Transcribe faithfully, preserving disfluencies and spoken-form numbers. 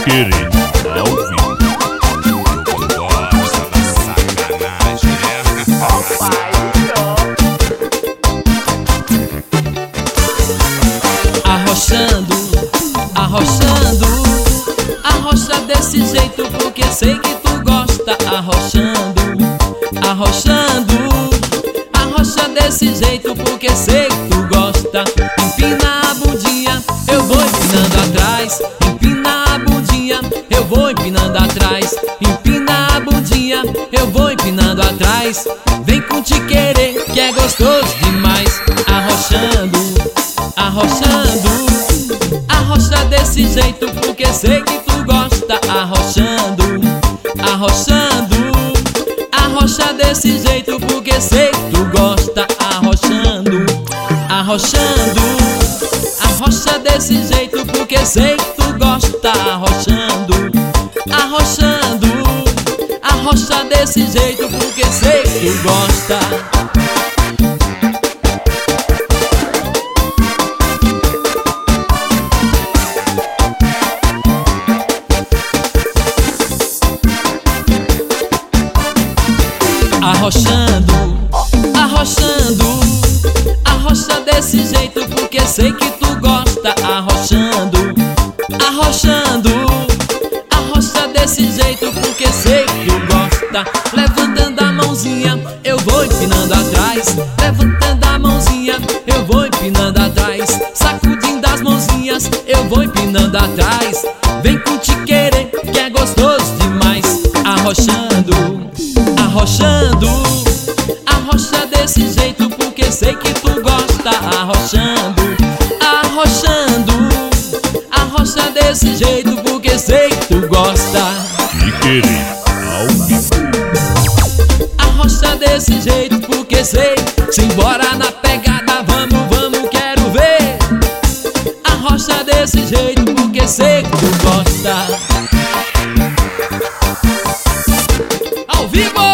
querer ao vivo. Tu gosta da sacanagem, né? Arrochando, arrochando, arrocha desse jeito porque sei que tu gosta. Arrochando, arrochando, arrocha desse jeito porque sei que tu gosta. Empina a bundinha, eu vou empinando atrás. Empina a bundinha, eu vou empinando atrás. Empina a bundinha, eu vou empinando atrás. Vem com te querer que é gostoso demais. Arrochando, arrochando, arrocha desse jeito porque sei que tu gosta. Arrochando, arrochando, arrocha desse jeito porque sei que tu gosta. Arrochando, arrochando, arrocha desse jeito porque sei que tu gosta. Arrochando, arrochando, arrocha desse jeito porque sei que tu gosta. Arrochando, arrochando, arrocha desse jeito porque sei que tu gosta. Arrochando, arrochando, arrocha desse jeito porque sei que tu gosta. Levantando a mãozinha, eu vou empinando atrás. Levantando a mãozinha, eu vou empinando atrás. Sacudindo as mãozinhas, eu vou empinando atrás. Vem com te querer que é gostoso demais. Arrochando, arrochando, arrocha desse jeito porque sei que tu gosta. Arrochando, arrochando, arrocha desse jeito porque sei que tu gosta. Me querer ao vivo. Arrocha desse jeito porque sei. Simbora na pegada, vamos, vamos, quero ver. Arrocha desse jeito porque sei que tu gosta. Ao vivo!